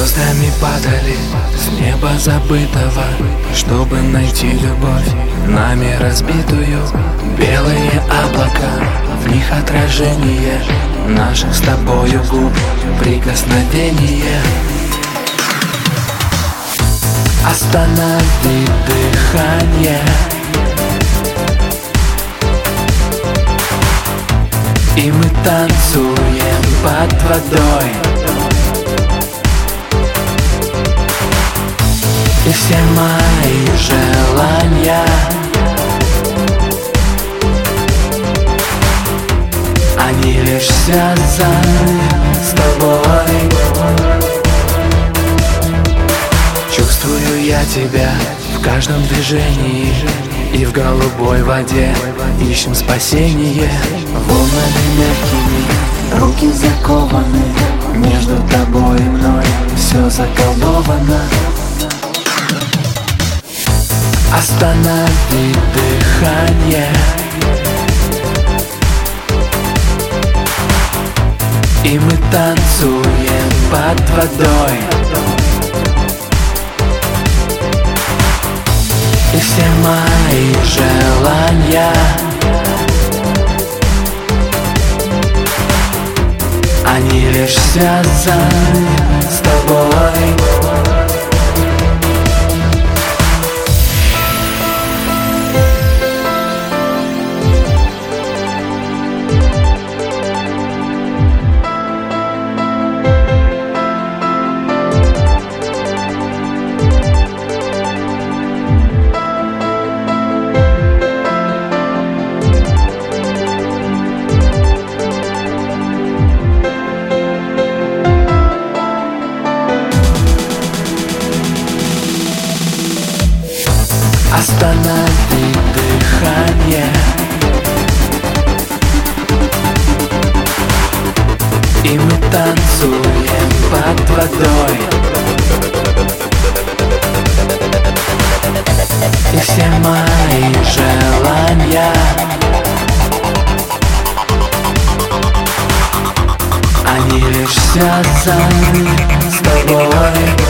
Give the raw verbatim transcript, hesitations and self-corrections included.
Звездами падали с неба забытого, чтобы найти любовь, нами разбитую. Белые облака, в них отражение наших с тобою губ, прикосновение. Останови дыхание, и мы танцуем под водой. И все мои желания они лишь связаны с тобой. Чувствую я тебя в каждом движении, и в голубой воде ищем спасение. Волнами мягкими, руки закованы, между тобой и мной все заколдовано. Останови дыхание, и мы танцуем под водой. И все мои желания они лишь связаны с тобой. Останови дыхание, и мы танцуем под водой. И все мои желания они лишь связаны с тобой.